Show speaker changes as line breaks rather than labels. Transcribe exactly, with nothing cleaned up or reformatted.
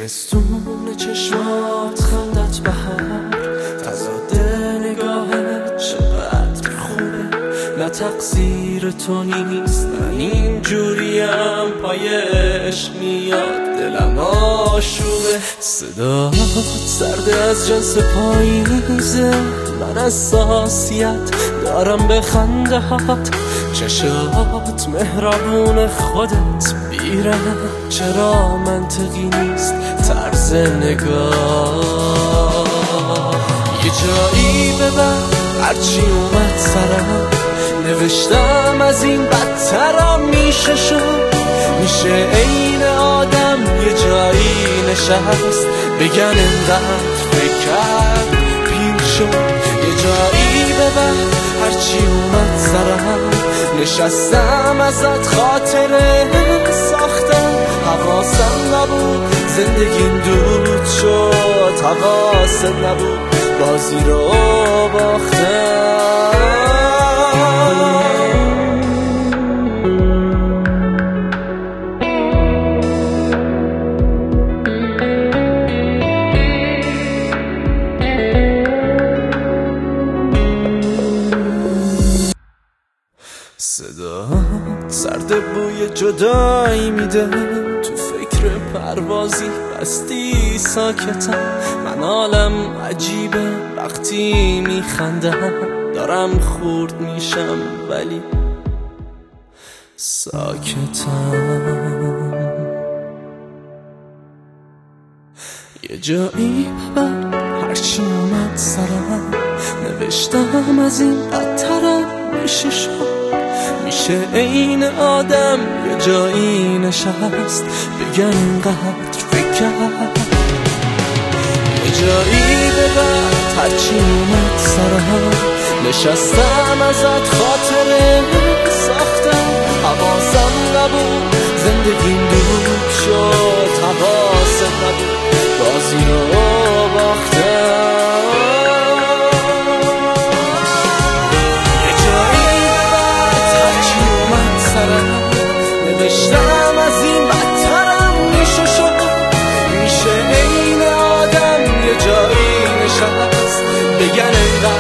زمستون چشمات خندت بهار تضاد نگاهت چقدر خوبه نه تقصیر تو نیست من اینجوریم پایش میاد دلم آشوبه صدات سرده از جنس پاییزه من اساسیت دارم به خنده هات چشات مهربون خودت بیره چرا منطقی نیست طرز نگاه یه جایی ببر هرچی اومد سرم نوشتم از این بدترم میشه شد میشه عین آدم یه جایی نشست بگن انقدر فکر کرد پیر شد یه جایی ببر هرچی اومد سرم نشستم ازت خاطره ساختم حواسم نبود زندگیم دود شد حواسم نبود بازی رو باختم صدا سرد بوی جدایی میده تو فکر پروازی بستی ساکتم من حالم عجیبه وقتی میخندم دارم خورد میشم ولی ساکتم یه جایی ببر هرچی اومد سرم نوشتم از این بدترم میشه شد میشه عین آدم یه جایی نشست بگن اینقدر فکر کرد یه جایی ببر هرچی اومد سرم نشستم ازت خاطره ساختم حواسم نبود زندگیم دود شد حواسم نبود بازی رو باختم نوشتم از این بدترم میشه شد میشه عین آدم یه جایی نشست بگن